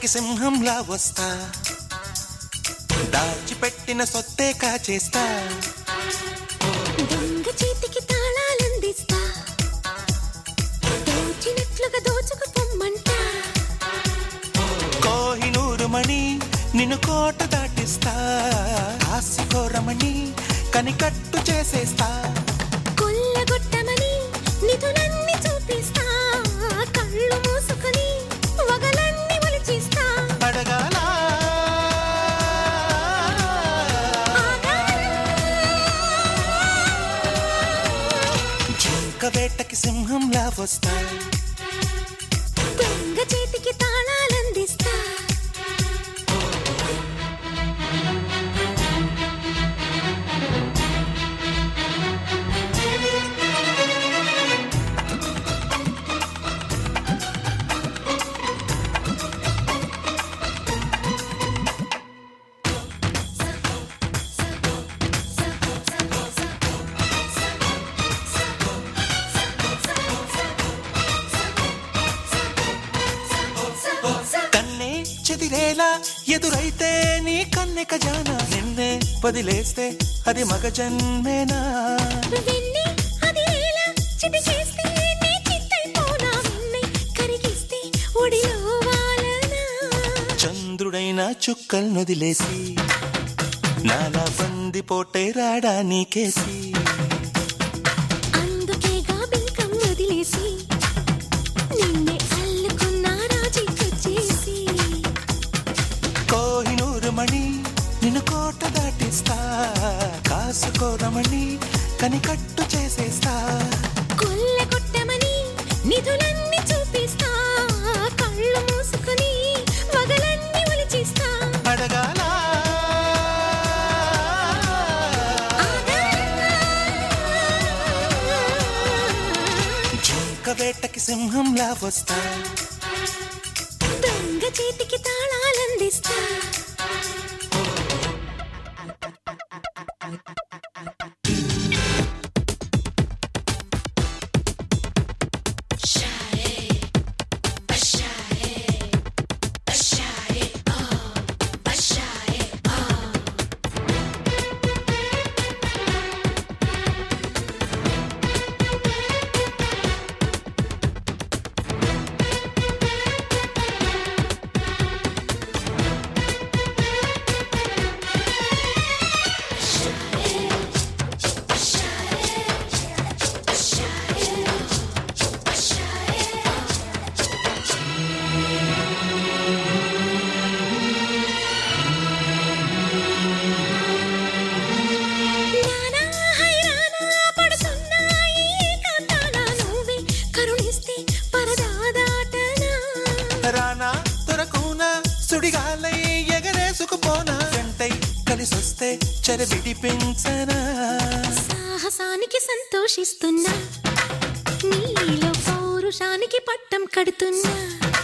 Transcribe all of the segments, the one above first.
వేటకి సింహంలా వస్తా, దాచిపెట్టిన సొత్తే కాచేస్తా, దొంగ చేతికి తాళాలందిస్తా, దోచినట్లుగా దోచుకుపోమ్మంటా, కోహినూరు మణి నిన్ను కోట దాటిస్తా, ఆశకోరమణి కనికట్టు చేసేస్తా, కొల్లగొట్టమని నిధులన్నీ చూపిస్తా, కళ్ళు మూసుకొని వగలన్నీ ఒలిచిస్తా, అడగాల జింక వేటకి సింహంలా వస్తా, దొంగ చేతికి తాళాలందిస్తా. కన్నే చెదిరేలా ఎదురైతే నీ కన్నె ఖజానా, నిన్నే వదిలేస్తే అది మగ జన్మేనా, వెన్నె అది ఎలా చిటికేస్తే నీ చిత్తైపోనా, వెన్నె కరిగిస్తే ఒడిలో వాలనా, చంద్రుడైన చుక్కలు నొదిలేసి నాలా బంది పోటే రాడా నీకేసి, అందుకేగా బింకం వదిలేసి నిన్నే అల్లుకున్నా రాజీకొచ్చేసి, కోహినూరు మణి నిన్ను కోట దాటిస్తా, కాసుకోరమణి కనికట్టు చేసేస్తా, కొల్లగొట్టమని నిధులన్నీ చూపిస్తా, కళ్ళు మూసుకొని వగలన్నీ ఒలిచిస్తా, అడగాల జింక వేటకి సింహంలా వస్తా, దొంగ చేతికి తాళాలందిస్తా. నానా హైరానా పడుతున్నాయి కాంతానా, నువ్వే కరుణిస్తే పరదా దాటనా, రానా దొరకునా సుడిగాలై ఎగరేసుకుపోనా, వెంటై కలిసొస్తే చెర విడిపించనా, సాహసానికి సంతోషిస్తున్నా, నీలో పౌరుషానికి పట్టం కడుతున్నా,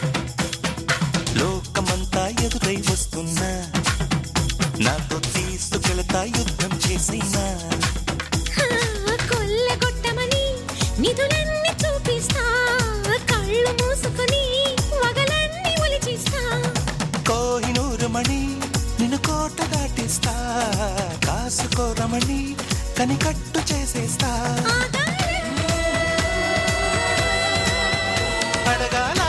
లోకమంతా ఎదురై వస్తున్నా, నాతో తీసుకెళతా యుద్ధం చేసినా, కొల్లగొట్టమని నిధులన్నీ చూపిస్తా, కళ్ళు మూసుకొని వగలన్నీ ఒలిచిస్తా, కోహినూరు మణి నిన్ను కోట దాటిస్తా, కాసుకోరమణి కనికట్టు చేసేస్తా, అడగాల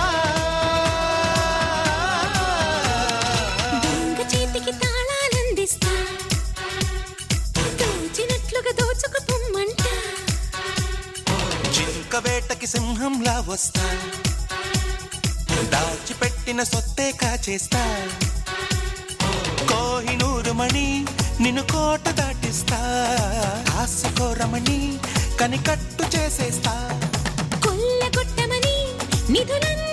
దొంగ చేతికి తాళాలందిస్తా, దోచినట్లుగా దోచుకుపోమ్మంటా, జింక వేటకి సింహంలా వస్తా, దాచిపెట్టిన సొత్తే కాచేస్తా, కోహినూరు మణి నిన్ను కోట దాటిస్తా, ఆశకోరమణి కనికట్టు చేసేస్తా, కొల్లగొట్టమని నిధులన్నీ